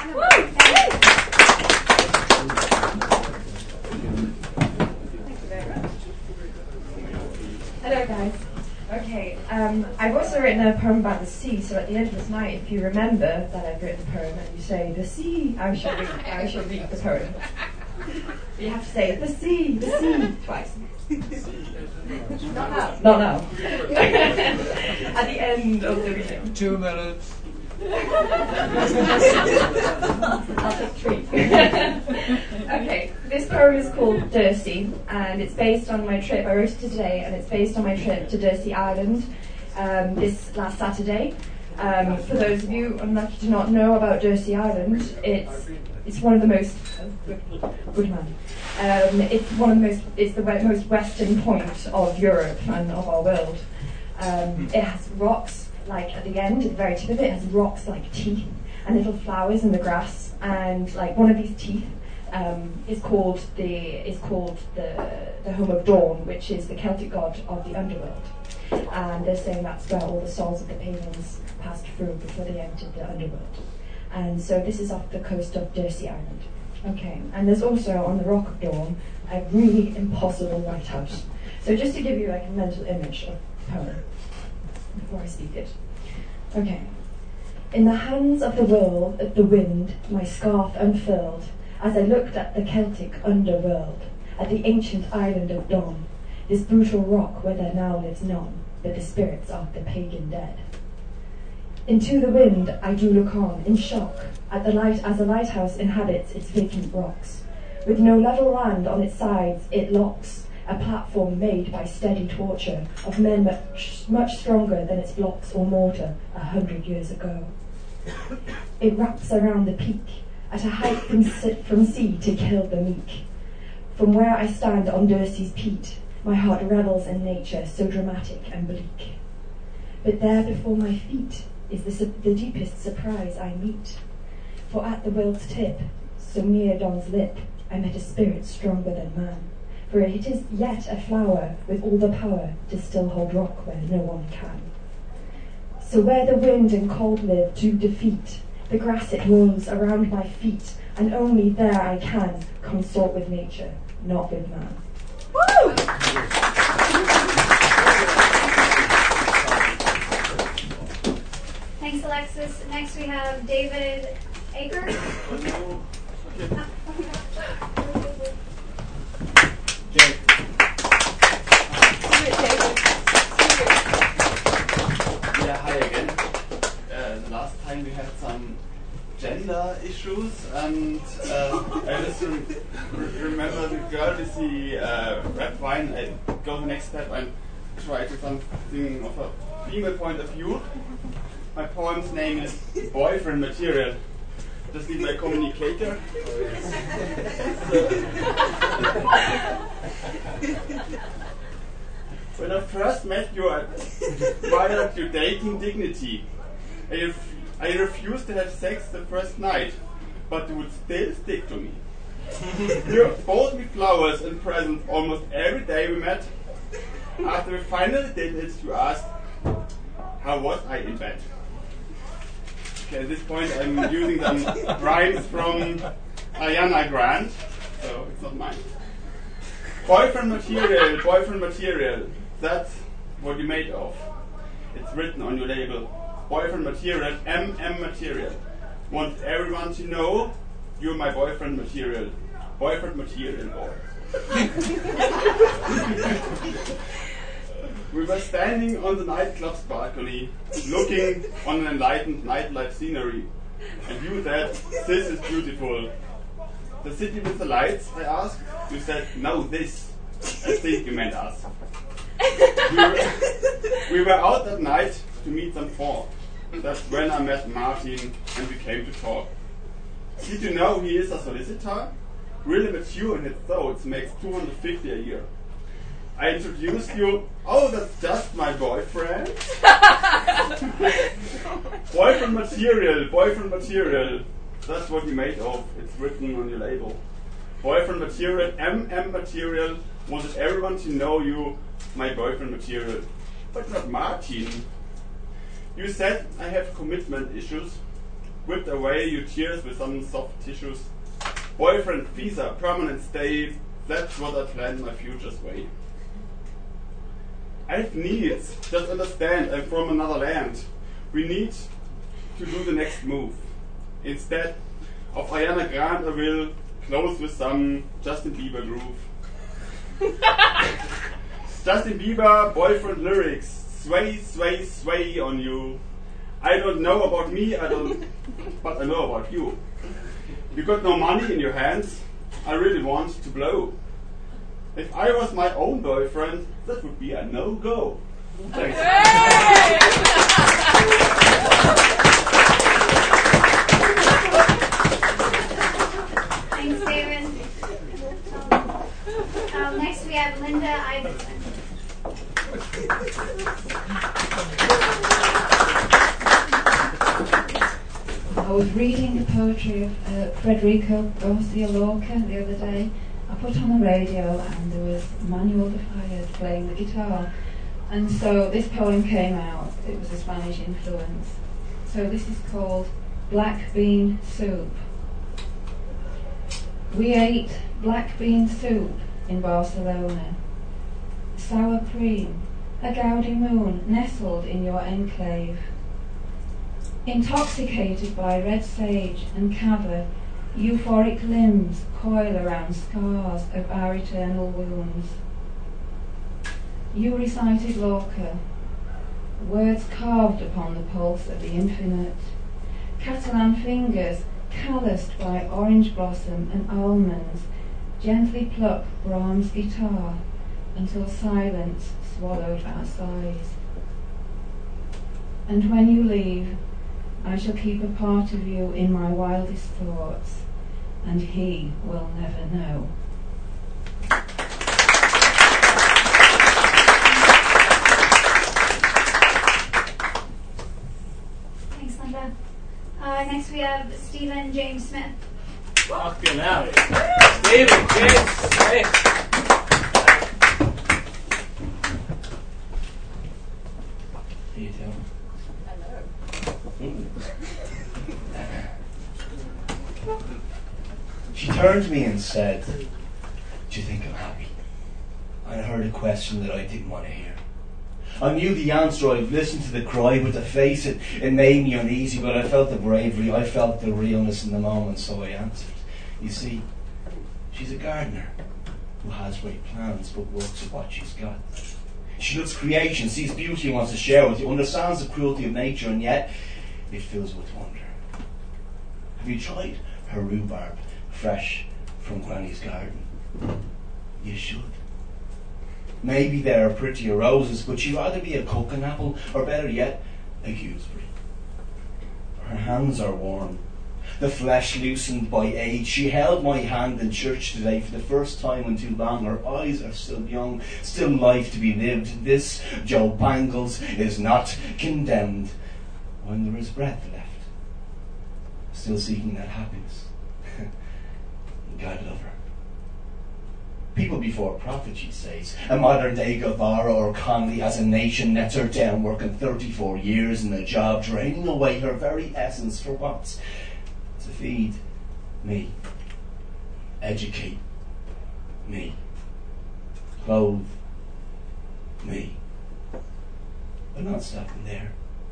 Hello guys. Okay, I've also written a poem about the sea, so at the end of this night, if you remember that I've written a poem and you say, the sea, I shall read the poem. You have to say, the sea, twice. Not now. Not now. At the end of the reading. 2 minutes. I'll take 3. Okay, this poem is called Dursey, and it's based on my trip. I wrote it today, and it's based on my trip to Dursey Island this last Saturday. For those of you unlucky to not know about Dursey Island, it's one of the most good man. It's the most western point of Europe and of our world. It has rocks, like at the end, at the very tip of it, has rocks like teeth and little flowers in the grass, and like one of these teeth is called the home of Dawn, which is the Celtic god of the underworld. And they're saying that's where all the souls of the pagans passed through before they entered the underworld. And so this is off the coast of Dursey Island. Okay, and there's also on the Rock of Dawn a really impossible lighthouse. So just to give you like a mental image of the poem before I speak it. Okay. In the hands of the world, at the wind, my scarf unfurled, as I looked at the Celtic underworld, at the ancient island of Dawn, this brutal rock where there now lives none, but the spirits of the pagan dead. Into the wind I do look on, in shock, at the light as a lighthouse inhabits its vacant rocks. With no level land on its sides, it locks a platform made by steady torture of men much stronger than its blocks or mortar 100 years ago. It wraps around the peak, at a height from sea to kill the meek. From where I stand on Dursey's peat, my heart revels in nature so dramatic and bleak. But there before my feet is the deepest surprise I meet. For at the world's tip, so near Dawn's lip, I met a spirit stronger than man. For it is yet a flower with all the power to still hold rock where no one can. So where the wind and cold live to defeat, the grass it rolls around my feet, and only there I can consort with nature, not with man. Woo! Thanks, Alexis. Next we have David Aker. Yeah, hi again. The last time we had some gender issues, and I just remember the girl with the red wine. I go to the next step and try to something of a female point of view. My poem's name is Boyfriend Material. Just need my communicator. When I first met you, I admired your dating dignity. I refused to have sex the first night, but you would still stick to me. You bought me flowers and presents almost every day we met. After we finally did it, you asked, how was I in bed? Okay, at this point I'm using some rhymes from Ariana Grande, so it's not mine. Boyfriend material, that's what you're made of. It's written on your label. Boyfriend material, MM material. Want everyone to know you're my boyfriend material. Boyfriend material boy. We were standing on the nightclub's balcony, looking on an enlightened nightlife scenery, and you said, this is beautiful. The city with the lights, I asked. You said, no, this. I think you meant us. We were out that night to meet some folk. That's when I met Martin and we came to talk. Did you know he is a solicitor? Really mature in his thoughts, makes $250 a year. I introduced you, oh, that's just my boyfriend. Boyfriend material. That's what you made of. It's written on your label. Boyfriend material, MM material. Wanted everyone to know you, my boyfriend material. But not Martin. You said I have commitment issues. whipped away your tears with some soft tissues. Boyfriend, visa, permanent stay, that's what I planned my future's way. I have needs, just understand, I'm from another land. We need to do the next move. Instead of Ariana Grande, I will close with some Justin Bieber groove. Justin Bieber, boyfriend lyrics, sway, sway, sway on you. I don't know about me, but I know about you. You got no money in your hands, I really want to blow. If I was my own boyfriend, that would be a no-go. Thanks. Thanks, David. Next we have Linda Iverson. I was reading the poetry of Federico Garcia Lorca the other day. I put on the radio and there was Manuel de Falla playing the guitar. And so this poem came out. It was a Spanish influence. So this is called Black Bean Soup. We ate black bean soup in Barcelona. Sour cream, a Gaudi moon nestled in your enclave. Intoxicated by red sage and cava, euphoric limbs coil around scars of our eternal wounds. You recited Lorca, words carved upon the pulse of the infinite. Catalan fingers, calloused by orange blossom and almonds, gently pluck Brahms' guitar until silence swallowed our sighs. And when you leave, I shall keep a part of you in my wildest thoughts, and he will never know. Thanks, Linda. Next we have Stephen James Smith. Fucking hell. Stephen James Smith. How you doing? She turned to me and said, "Do you think I'm happy?" And I heard a question that I didn't want to hear. I knew the answer. I've listened to the cry, but to face it, it made me uneasy. But I felt the bravery, I felt the realness in the moment, so I answered. You see, she's a gardener who has great plans, but works with what she's got. She loves creation, sees beauty and wants to share with you, understands the cruelty of nature, and yet it fills her with wonder. Have you tried her rhubarb, fresh from Granny's garden? You should. Maybe there are prettier roses, but she'd rather be a cooking apple, or better yet, a gooseberry. Her hands are warm, the flesh loosened by age. She held my hand in church today for the first time in too long. Her eyes are still young, still life to be lived. This, Joe Bangles, is not condemned when there is breath left. Still seeking that happiness. God love her. People before profit, she says. A modern day Guevara or Conley as a nation nets her down, working 34 years in a job, draining away her very essence for what? To feed me, educate me, clothe me. But not stopping there.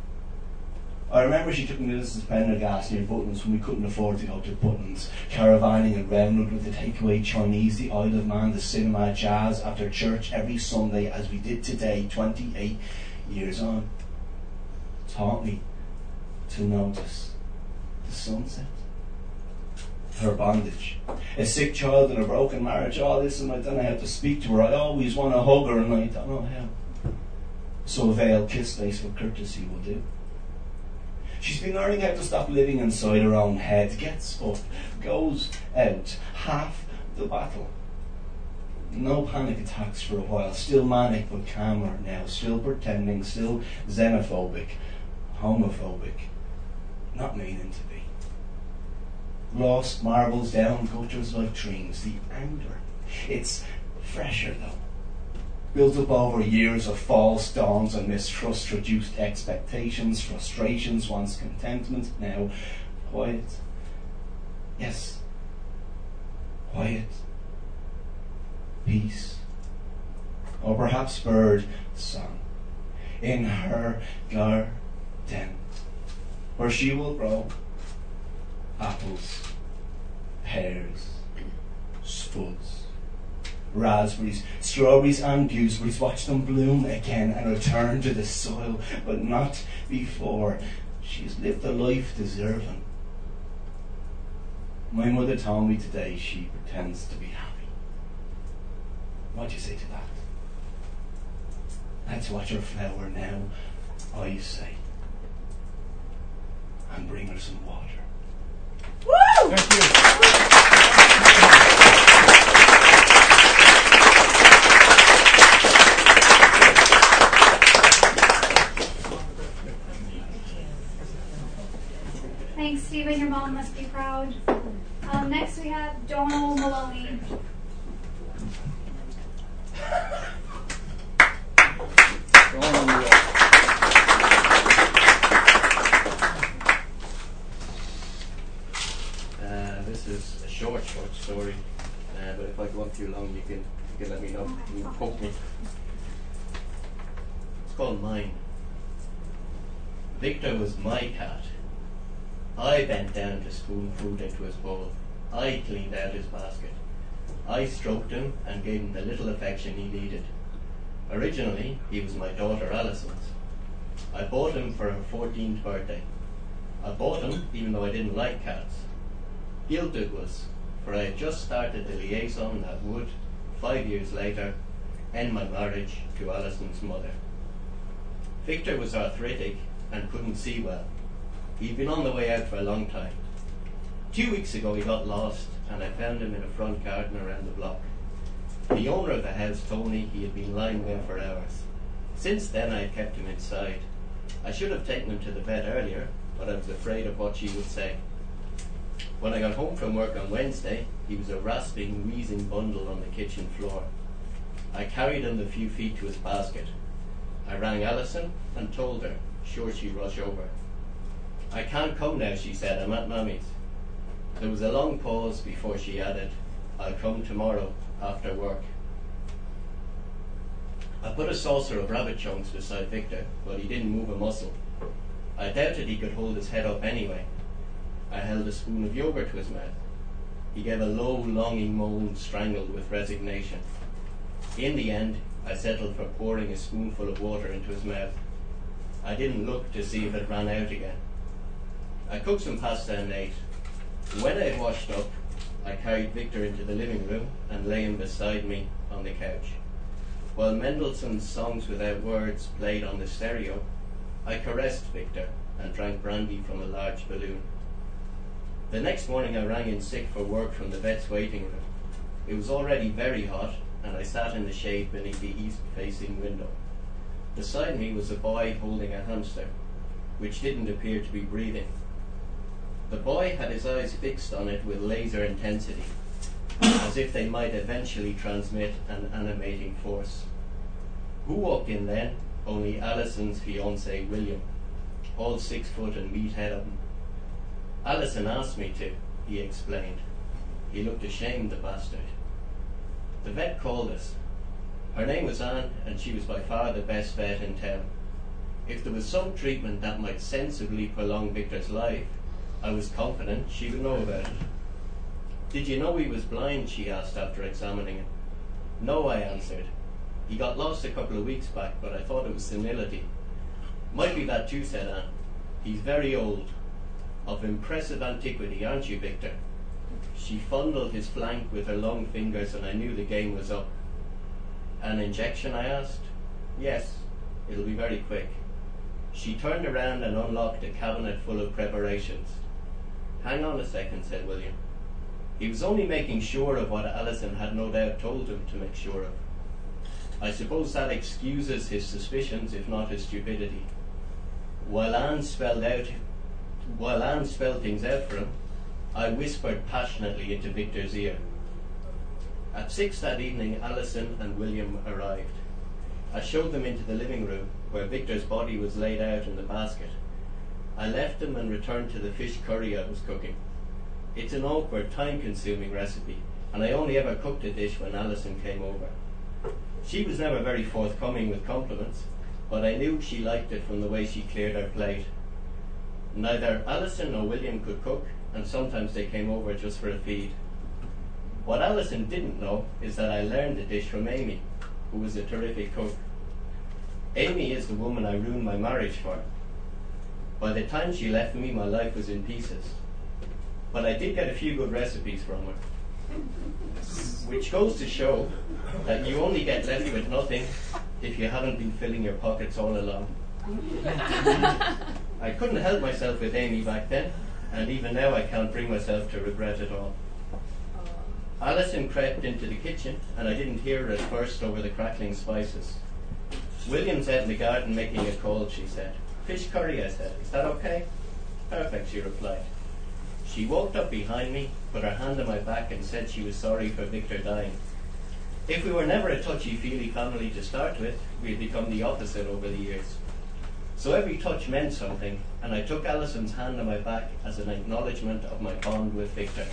I remember she took me to the suspender gas near Butlins when we couldn't afford to go to Butlins, caravanning in Renwood with the takeaway Chinese, the Isle of Man, the cinema, jazz after church every Sunday as we did today, 28 years on. Taught me to notice the sunset, her bondage, a sick child and a broken marriage, all this, and I don't know how to speak to her. I always want to hug her and I don't know how. So a veiled kiss face for courtesy will do. She's been learning how to stop living inside her own head, gets up, goes out, half the battle. No panic attacks for a while, still manic but calmer now, still pretending, still xenophobic, homophobic, not meaning to be. Lost marbles down gutters like dreams, the anger, it's fresher though. Built up over years of false dawns and mistrust, reduced expectations, frustrations, once contentment, now quiet. Yes, quiet. Peace. Or perhaps bird song in her garden, where she will grow apples, pears, spuds, raspberries, strawberries and gooseberries. Watch them bloom again and return to the soil, but not before she has lived a life deserving. My mother told me today she pretends to be happy. What do you say to that? Let's watch her flower now, I say, and bring her some water. Woo! Thank you. Thanks, Stephen. Your mom must be proud. Next we have Donal Maloney. This is a short story, but if I go on too long, you can let me know. You can poke me. It's called Mine. Victor was my cat. I bent down to spoon food into his bowl. I cleaned out his basket. I stroked him and gave him the little affection he needed. Originally, he was my daughter Alison's. I bought him for her 14th birthday. I bought him even though I didn't like cats. Guilt it was, for I had just started the liaison that would, 5 years later, end my marriage to Alison's mother. Victor was arthritic and couldn't see well. He'd been on the way out for a long time. 2 weeks ago he got lost and I found him in a front garden around the block. The owner of the house told me he had been lying there for hours. Since then I had kept him inside. I should have taken him to the vet earlier, but I was afraid of what she would say. When I got home from work on Wednesday, he was a rasping, wheezing bundle on the kitchen floor. I carried him the few feet to his basket. I rang Alison and told her, sure she'd rush over. I can't come now, she said, I'm at Mummy's. There was a long pause before she added, I'll come tomorrow after work. I put a saucer of rabbit chunks beside Victor, but he didn't move a muscle. I doubted he could hold his head up anyway. I held a spoon of yogurt to his mouth. He gave a low, longing moan strangled with resignation. In the end, I settled for pouring a spoonful of water into his mouth. I didn't look to see if it ran out again. I cooked some pasta and ate. When I had washed up, I carried Victor into the living room and lay him beside me on the couch. While Mendelssohn's Songs Without Words played on the stereo, I caressed Victor and drank brandy from a large balloon. The next morning I rang in sick for work from the vet's waiting room. It was already very hot and I sat in the shade beneath the east-facing window. Beside me was a boy holding a hamster, which didn't appear to be breathing. The boy had his eyes fixed on it with laser intensity, as if they might eventually transmit an animating force. Who walked in then? Only Alison's fiancé, William, all 6 foot and meathead of him. Alison asked me to, he explained. He looked ashamed, the bastard. The vet called us. Her name was Anne, and she was by far the best vet in town. If there was some treatment that might sensibly prolong Victor's life, I was confident she would know about it. Did you know he was blind? She asked after examining him. No, I answered. He got lost a couple of weeks back, but I thought it was senility. Might be that too, said Anne. He's very old. Of impressive antiquity, aren't you, Victor? She fondled his flank with her long fingers and I knew the game was up. An injection, I asked? Yes, it'll be very quick. She turned around and unlocked a cabinet full of preparations. Hang on a second, said William. He was only making sure of what Alison had no doubt told him to make sure of. I suppose that excuses his suspicions, if not his stupidity. While Anne spelled things out for him, I whispered passionately into Victor's ear. At 6 that evening, Alison and William arrived. I showed them into the living room, where Victor's body was laid out in the basket. I left them and returned to the fish curry I was cooking. It's an awkward, time-consuming recipe, and I only ever cooked a dish when Alison came over. She was never very forthcoming with compliments, but I knew she liked it from the way she cleared her plate. Neither Alison nor William could cook, and sometimes they came over just for a feed. What Alison didn't know is that I learned the dish from Amy, who was a terrific cook. Amy is the woman I ruined my marriage for. By the time she left me, my life was in pieces. But I did get a few good recipes from her. Which goes to show that you only get left with nothing if you haven't been filling your pockets all along. I couldn't help myself with Amy back then, and even now I can't bring myself to regret it all. Alison crept into the kitchen, and I didn't hear her at first over the crackling spices. William's out in the garden making a call, she said. Fish curry, I said. Is that okay? Perfect, she replied. She walked up behind me, put her hand on my back and said she was sorry for Victor dying. If we were never a touchy-feely family to start with, we had become the opposite over the years. So every touch meant something, and I took Alison's hand on my back as an acknowledgement of my bond with Victor.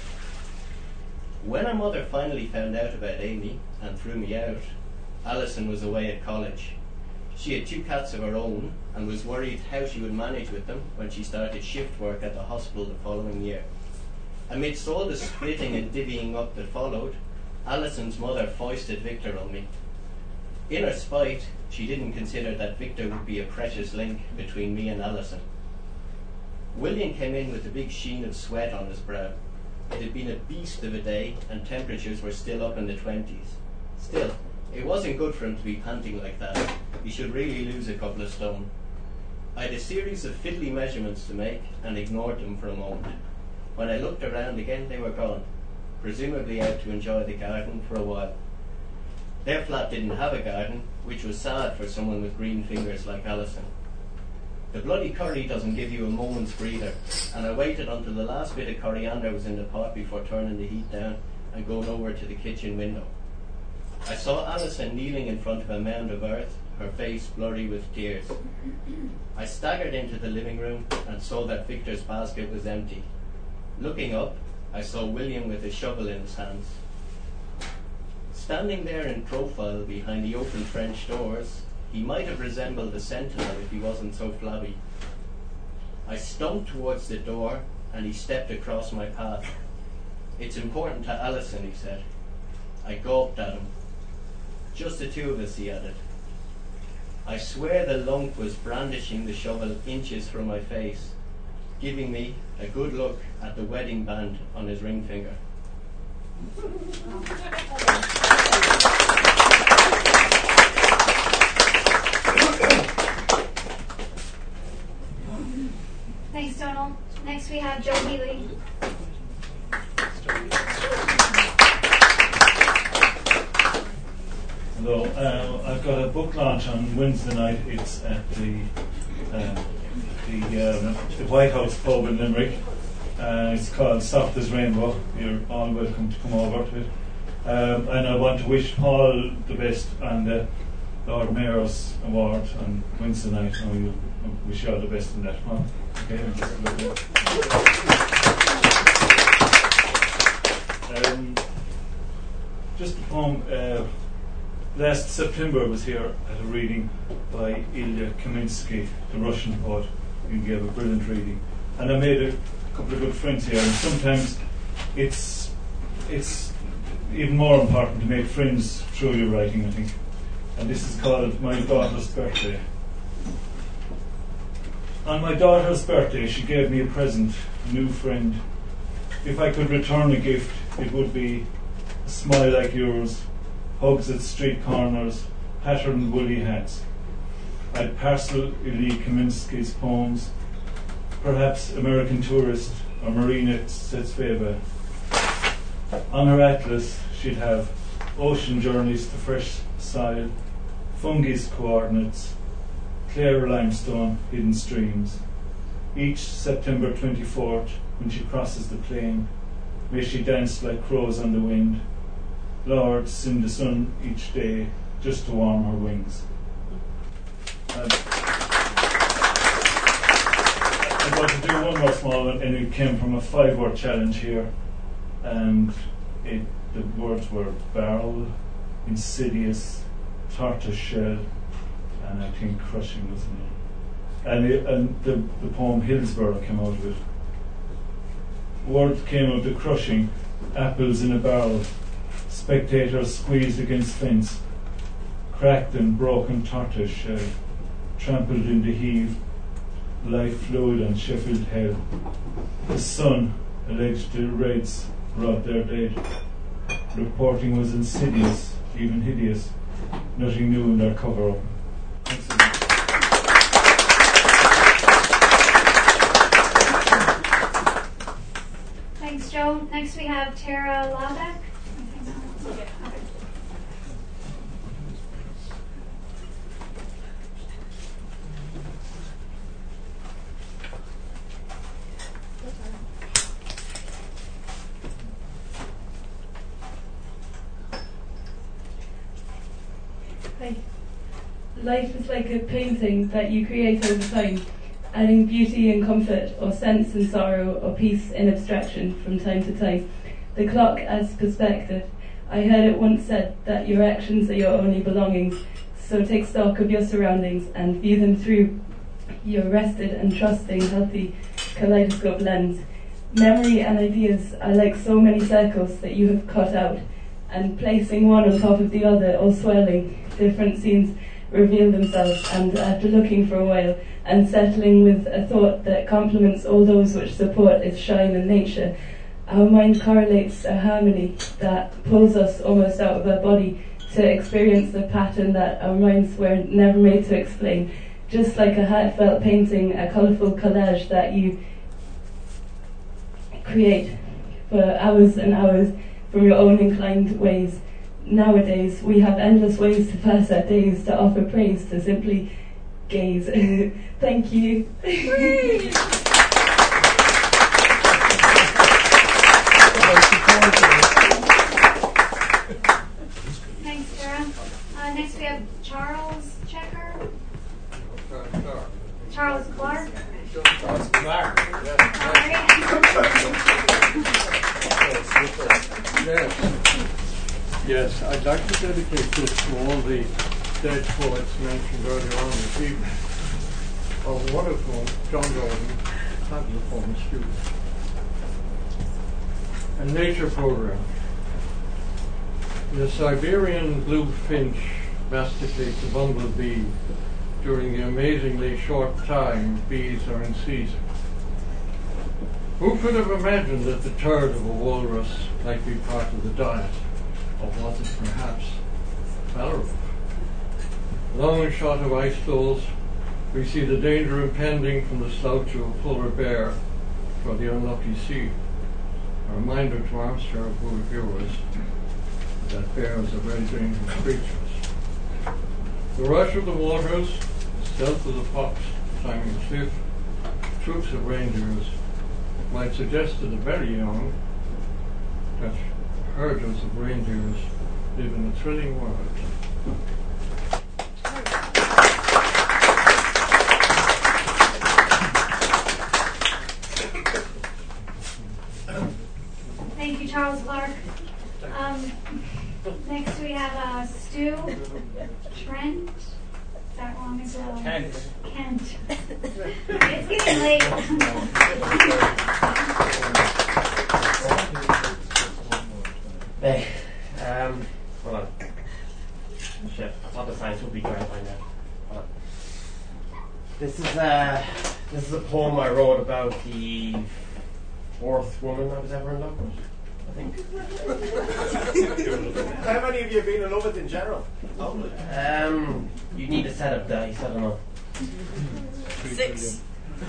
When her mother finally found out about Amy and threw me out, Alison was away at college. She had 2 cats of her own and was worried how she would manage with them when she started shift work at the hospital the following year. Amidst all the splitting and divvying up that followed, Alison's mother foisted Victor on me. In her spite, she didn't consider that Victor would be a precious link between me and Alison. William came in with a big sheen of sweat on his brow. It had been a beast of a day and temperatures were still up in the 20s. Still, it wasn't good for him to be panting like that. He should really lose a couple of stone. I had a series of fiddly measurements to make and ignored them for a moment. When I looked around again, they were gone, presumably out to enjoy the garden for a while. Their flat didn't have a garden, which was sad for someone with green fingers like Alison. The bloody curry doesn't give you a moment's breather, and I waited until the last bit of coriander was in the pot before turning the heat down and going over to the kitchen window. I saw Alison kneeling in front of a mound of earth, her face blurry with tears. I staggered into the living room and saw that Victor's basket was empty. Looking up, I saw William with a shovel in his hands. Standing there in profile behind the open French doors, he might have resembled a sentinel if he wasn't so flabby. I stumped towards the door and he stepped across my path. It's important to Alison, he said. I gawped at him. Just the 2 of us, he added. I swear the lump was brandishing the shovel inches from my face, giving me a good look at the wedding band on his ring finger. Thanks, Donald. Next we have Joe Healy. Hello, I've got a book launch on Wednesday night. It's at the White House pub in Limerick. It's called Soft as Rainbow. You're all welcome to come over to it. And I want to wish Paul the best on the Lord Mayor's Award on Wednesday night. And I wish you all the best in that one. Okay, just a poem. Last September I was here at a reading by Ilya Kaminsky, the Russian poet. He gave a brilliant reading. And I made a couple of good friends here. And sometimes it's even more important to make friends through your writing, I think. And this is called My Daughter's Birthday. On my daughter's birthday, she gave me a present, a new friend. If I could return a gift, it would be a smile like yours, hugs at street corners, patterned woolly hats. I'd parcel Ilya Kaminsky's poems, perhaps American Tourist or Marina Tsvetsveva. On her atlas, she'd have ocean journeys to fresh soil, fungus coordinates, clear limestone, hidden streams. Each September 24th, when she crosses the plain, may she dance like crows on the wind. Lord, sing the sun each day just to warm her wings. I So to do one more small one, and it came from a 5-word challenge here, and the words were barrel, insidious, tortoise shell, and I think crushing was in it. And the poem Hillsborough came out of it. Word came of the crushing, apples in a barrel, spectators squeezed against fence, cracked and broken tortoise shell, trampled in the heave, life fluid on Sheffield Hill. The Sun alleged the Reds robbed their dead. Reporting was insidious, even hideous. Nothing new in their cover-up. Thanks, Joe. Next we have Tara Laubeck. Hi. Life is like a painting that you create over time, adding beauty and comfort, or sense and sorrow, or peace in abstraction from time to time. The clock adds perspective. I heard it once said that your actions are your only belongings, so take stock of your surroundings and view them through your rested and trusting, healthy kaleidoscope lens. Memory and ideas are like so many circles that you have cut out, and placing one on top of the other or swirling, different scenes reveal themselves, and after looking for a while and settling with a thought that complements all those which support its shine and nature, our mind correlates a harmony that pulls us almost out of our body to experience the pattern that our minds were never made to explain. Just like a heartfelt painting, a colourful collage that you create for hours and hours from your own inclined ways. Nowadays, we have endless ways to pass our days, to offer praise, to simply gaze. Thank you. Thanks, Sarah. Next we have Charles Checker. Charles Clark. Charles Clark. Yes, I'd like to dedicate this to all the dead poets mentioned earlier on this evening, of one of whom, John Gordon, had the former student. A nature program. The Siberian blue finch masticates a bumblebee during the amazingly short time bees are in season. Who could have imagined that the turd of a walrus might be part of the diet of what is perhaps Belarus? Long shot of ice floes, we see the danger impending from the slouch of a polar bear for the unlucky sea. A reminder to our Starpool viewers that bears are very dangerous creatures. The rush of the waters, the stealth of the fox climbing the cliff, troops of reindeers might suggest to the very young that herders of reindeers live in a thrilling world. Thank you, Charles Clark. Next we have Stu Trent. Is that wrong as well? Kent. It's getting late. Hey, hold on. Shit, I thought the science would be great by now. Hold on. This is a poem I wrote about the fourth woman I was ever in love with, I think. How many of you have been in love with in general? You need a set of dice, I don't know. 6.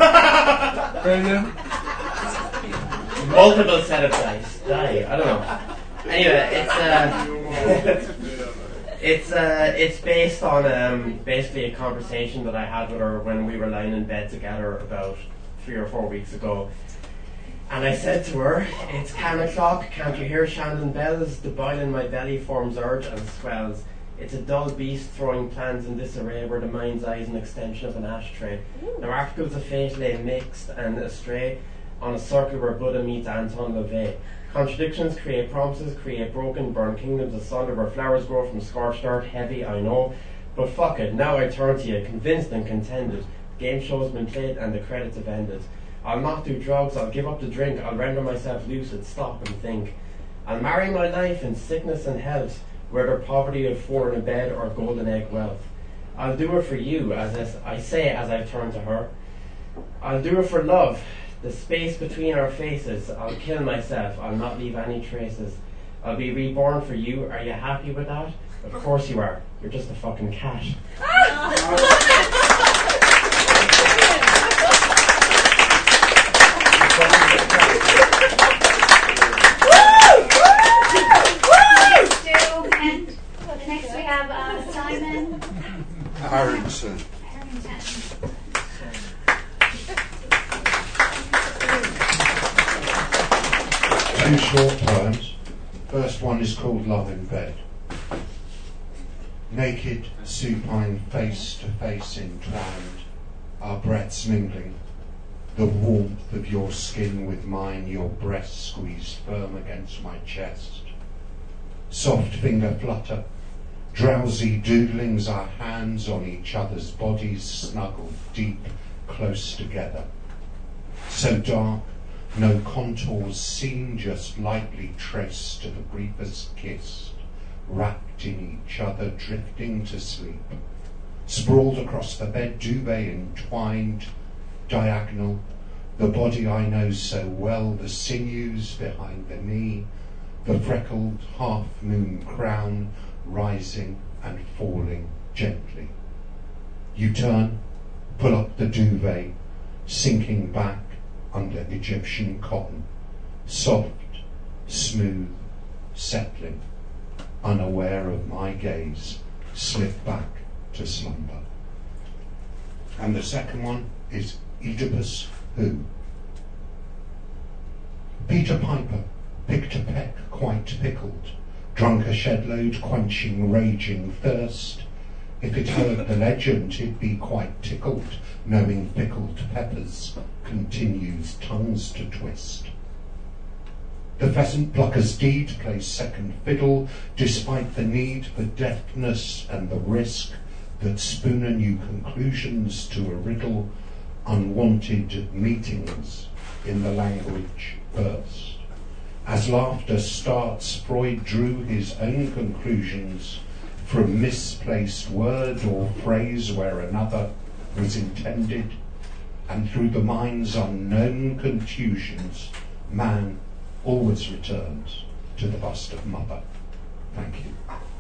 Multiple set of dice. I don't know. Anyway, it's based on basically a conversation that I had with her when we were lying in bed together about 3 or 4 weeks ago. And I said to her, "It's 10 o'clock, can't you hear Shandon bells? The boil in my belly forms urge and swells. It's a dull beast throwing plans in disarray where the mind's eye is an extension of an ashtray. Now articles of fate lay mixed and astray on a circle where Buddha meets Anton LaVey. Contradictions create promises, create broken, burn kingdoms asunder where flowers grow from scorched earth. Heavy, I know, but fuck it, now I turn to you, convinced and contended. The game show's been played and the credits have ended. I'll not do drugs, I'll give up the drink, I'll render myself lucid, stop and think. I'll marry my life in sickness and health, whether poverty of four in a bed or golden egg wealth. I'll do it for you, as I say as I turn to her. I'll do it for love, the space between our faces. I'll kill myself, I'll not leave any traces. I'll be reborn for you, are you happy with that? Of course you are, you're just a fucking cat. And next we have Simon Harrington. Two short poems. First one is called Love in Bed. Naked, supine, face to face entwined, our breaths mingling. The warmth of your skin with mine, your breast squeezed firm against my chest. Soft finger flutter, drowsy doodlings, our hands on each other's bodies snuggled deep, close together. So dark, no contours seen, just lightly traced to the briefest kiss, wrapped in each other, drifting to sleep. Sprawled across the bed, duvet entwined, diagonal, the body I know so well, the sinews behind the knee, the freckled half-moon crown rising and falling gently. You turn, pull up the duvet, sinking back under Egyptian cotton, soft, smooth, settling, unaware of my gaze, slip back to slumber. And the second one is Oedipus Who. Peter Piper picked a peck quite pickled, drunk a shed load quenching raging thirst. If it heard the legend, it'd be quite tickled, knowing pickled peppers continues tongues to twist. The pheasant plucker's deed plays second fiddle, despite the need for deftness and the risk that Spooner knew conclusions to a riddle, unwanted meetings in the language burst. As laughter starts, Freud drew his own conclusions from misplaced word or phrase where another was intended, and through the mind's unknown contusions, man always returns to the bust of mother. Thank you.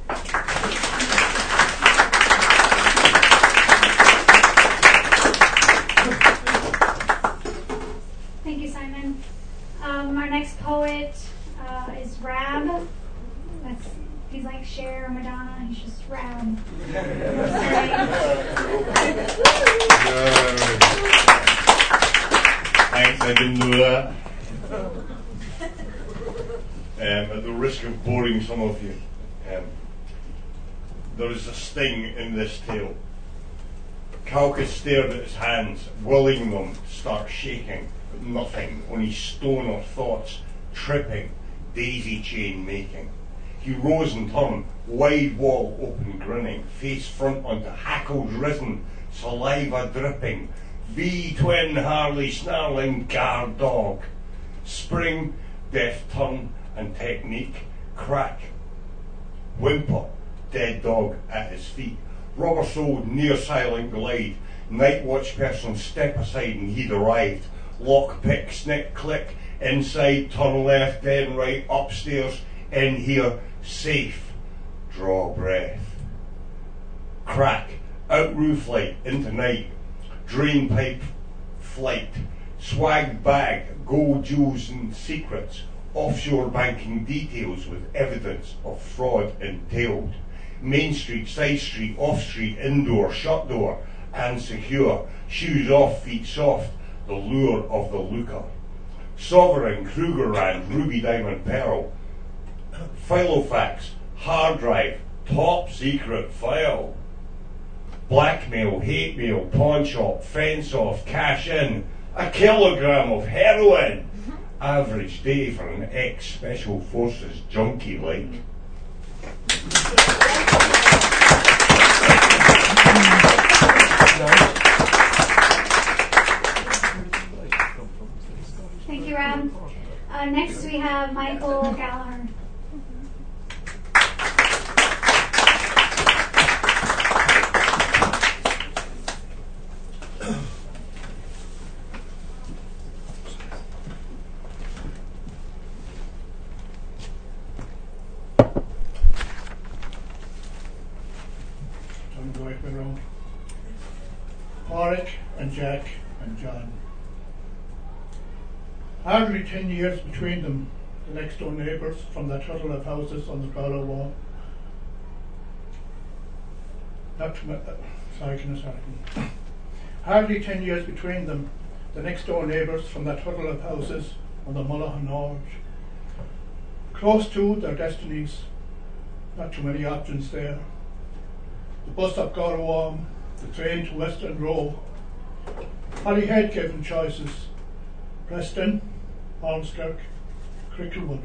Thank you, Simon. Our next poet is Rab. He's like Cher or Madonna. He's just Rab. Thanks, I didn't know that. At the risk of boring some of you, there is a sting in this tale. Calchas stared at his hands, willing them to start shaking, but nothing, only stone or thoughts, tripping, daisy chain making. He rose and turned, wide wall open grinning, face front onto hackles risen, saliva dripping, V-twin Harley snarling guard dog. Spring, deft turn and technique, crack, whimper, dead dog at his feet. Rubber soled, near silent glide, night watch person step aside and he'd arrived. Lock pick, snick, click, inside, turn left, then right, upstairs, in here, safe, draw breath. Crack, out roof light, into night, drain pipe, flight, swag bag, gold jewels and secrets, offshore banking details with evidence of fraud entailed. Main street, side street, off street, indoor, shut door, and secure, shoes off, feet soft, the lure of the looker. Sovereign, Krugerrand, ruby, diamond, pearl, Filofax, hard drive, top secret file. Blackmail, hate mail, pawn shop, fence off, cash in, 1 kilogram of heroin. Average day for an ex-special forces junkie like. Thank you, Rob. Next we have Michael Gallagher. I'm going around. Warwick and Jack and John. Hardly 10 years between them, the next door neighbours from that huddle of houses on the Carlow wall. Hardly 10 years between them, the next door neighbours from that huddle of houses on the Mullahan Norge. Close to their destinies, not too many options there. The bus up Galway, the train to Western Row. Holyhead gave them choices. Preston, Ormskirk, Cricklewood.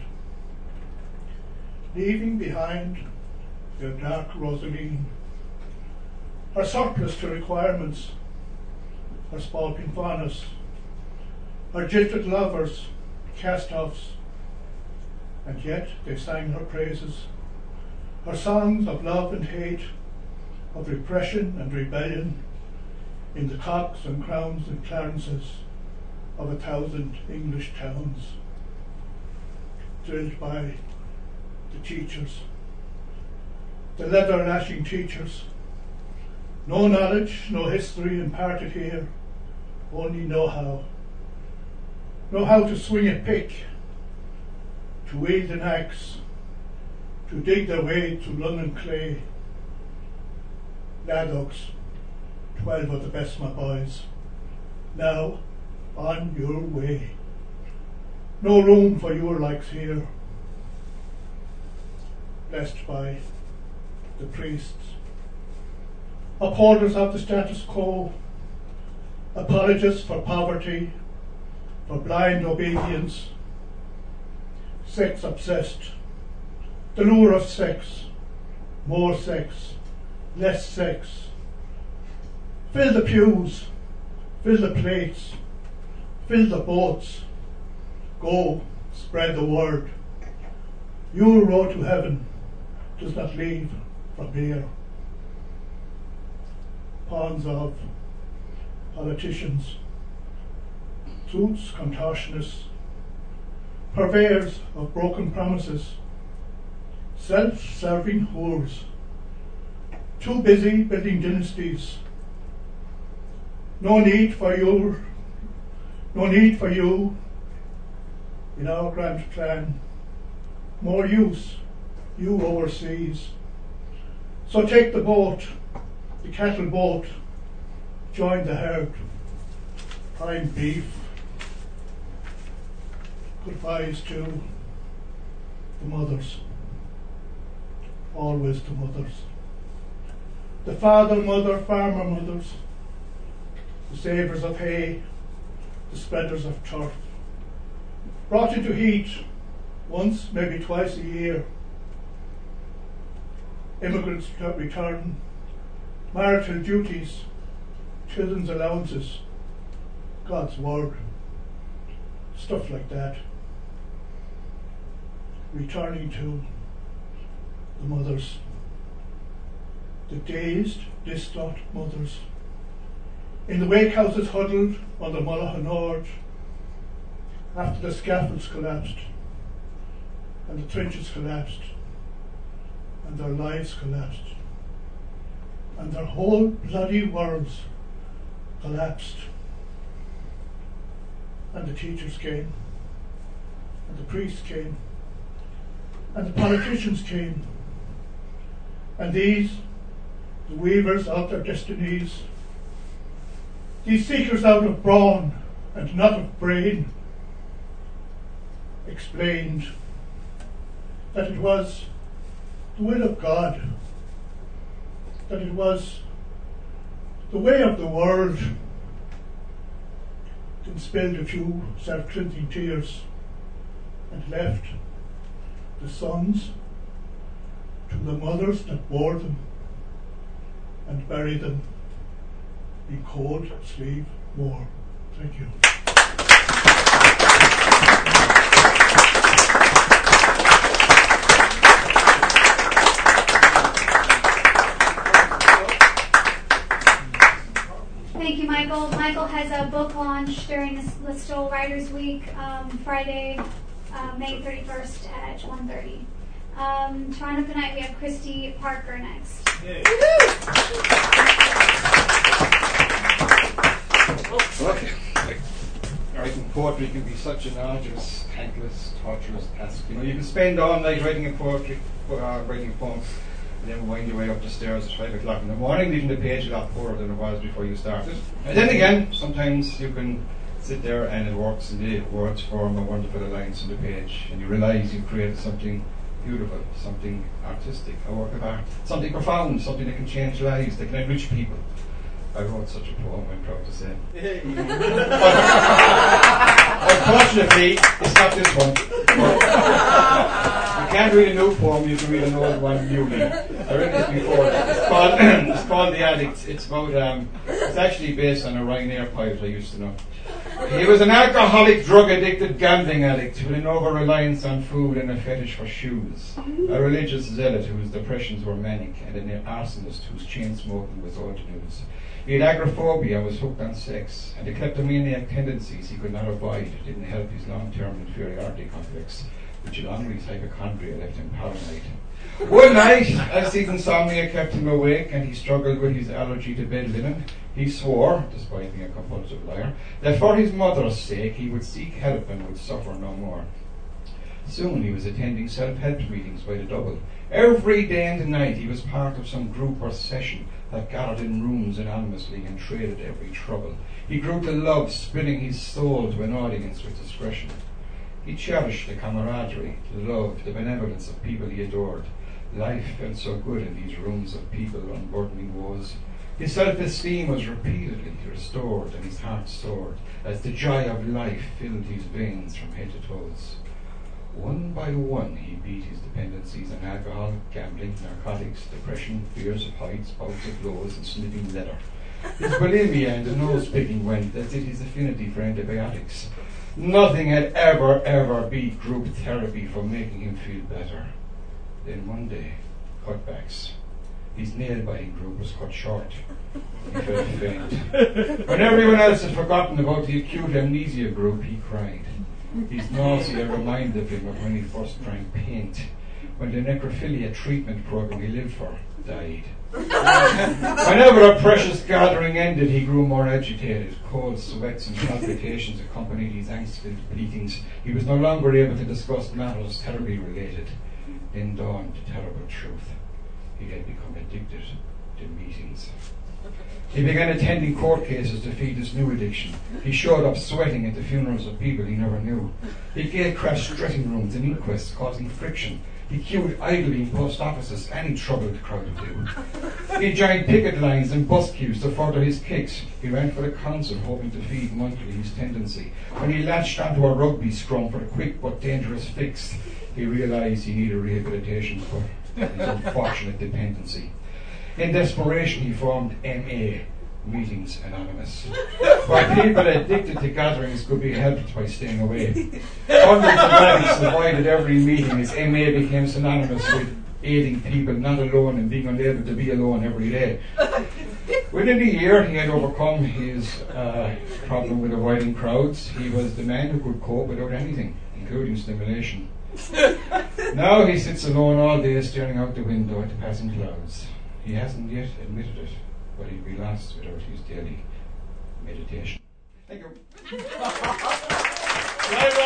Leaving behind their dark Rosaline, her surplus to requirements, her spalping fondness, her jilted lovers, cast-offs, and yet they sang her praises, her songs of love and hate, of repression and rebellion, in the cocks and crowns and clarences of 1,000 English towns, drilled by the teachers, the leather-lashing teachers. No knowledge, no history imparted here, only know-how. Know how to swing a pick, to wield an axe, to dig their way to London clay. Laddocks, 12 of the best, my boys. Now, on your way. No room for your likes here. Blessed by the priests, upholders of the status quo, apologists for poverty, for blind obedience, sex obsessed, the lure of sex, more sex, less sex. Fill the pews, fill the plates, fill the boats. Go, spread the word. Your road to heaven does not leave from here. Pawns of politicians, truth's contortionists, purveyors of broken promises, self-serving whores, too busy building dynasties. No need for you in our grand plan. More use, you overseas. So take the boat, the cattle boat, join the herd. I'm beef. Goodbyes to the mothers, always the mothers. The father, mother, farmer mothers, the savers of hay, the spreaders of turf, brought into heat once, maybe twice a year. Immigrants return, marital duties, children's allowances, God's word, stuff like that. Returning to the mothers, the dazed, distraught mothers, in the wake houses huddled on the Mullahan Norge, after the scaffolds collapsed, and the trenches collapsed, and their lives collapsed, and their whole bloody worlds collapsed. And the teachers came, and the priests came, and the politicians came, and these, the weavers of their destinies, these seekers out of brawn and not of brain, explained that it was the will of God that it was the way of the world that spilled a few self-cleansing tears and left the sons to the mothers that bore them and buried them in cold sleeve war. Thank you. Thank you, Michael. Michael has a book launch during the Listowel Writers Week, Friday, May 31st at 1:30. Toronto tonight we have Christy Parker next. Okay. Writing poetry can be such an arduous, thankless, torturous task. You know, you can spend all night writing a poem, and then wind your way up the stairs at 5 o'clock in the morning, leaving the page a lot poorer than it was before you started. And then again, sometimes you can sit there and it works, and the words form a wonderful alliance on the page, and you realise you've created something beautiful, something artistic, a work of art, something profound, something that can change lives, that can enrich people. I wrote such a poem, I'm proud to say. Unfortunately, it's not this one. You can't read a new poem, you can read an old one newly. I read this before. It's called The Addict. It's about, it's actually based on a Ryanair pilot I used to know. He was an alcoholic, drug-addicted, gambling addict with an over-reliance on food and a fetish for shoes. A religious zealot whose depressions were manic, and an arsonist whose chain-smoking was old news. He had agoraphobia, was hooked on sex, and the kleptomaniac tendencies he could not avoid didn't help his long-term inferiority complex, which along with his hypochondria left him paranoid. One night, as his insomnia kept him awake and he struggled with his allergy to bed linen, he swore, despite being a compulsive liar, that for his mother's sake he would seek help and would suffer no more. Soon he was attending self-help meetings by the double. Every day and night he was part of some group or session that gathered in rooms anonymously and traded every trouble. He grew to love spilling his soul to an audience with discretion. He cherished the camaraderie, the love, the benevolence of people he adored. Life felt so good in these rooms of people unburdening woes. His self-esteem was repeatedly restored and his heart soared as the joy of life filled his veins from head to toes. One by one he beat his dependencies on alcohol, gambling, narcotics, depression, fears of heights, bouts of blows, and sniffing leather. His bulimia and the nose-picking went, as did his affinity for antibiotics. Nothing had ever beat group therapy for making him feel better. Then one day, cutbacks. His nail-biting group was cut short. He felt faint. When everyone else had forgotten about the acute amnesia group, he cried. His nausea reminded him of when he first drank paint, when the necrophilia treatment program he lived for died. Whenever a precious gathering ended, he grew more agitated. Cold sweats and palpitations accompanied his angst-filled bleatings. He was no longer able to discuss matters therapy-related. Then dawned the terrible truth. He had become addicted to meetings. He began attending court cases to feed this new addiction. He showed up sweating at the funerals of people he never knew. He gate-crashed dressing rooms and inquests, causing friction. He queued idly in post offices, any trouble the crowd would do. He joined picket lines and bus queues to further his kicks. He ran for the council, hoping to feed monthly his tendency. When he latched onto a rugby scrum for a quick but dangerous fix, he realised he needed rehabilitation for his unfortunate dependency. In desperation, he formed MA, Meetings Anonymous, where people addicted to gatherings could be helped by staying away. Hundreds of addicts avoided every meeting as MA became synonymous with aiding people not alone and being unable to be alone every day. Within a year, he had overcome his problem with avoiding crowds. He was the man who could cope without anything, including stimulation. Now he sits alone all day staring out the window at the passing clouds. He hasn't yet admitted it, but he'd be lost without his daily meditation. Thank you.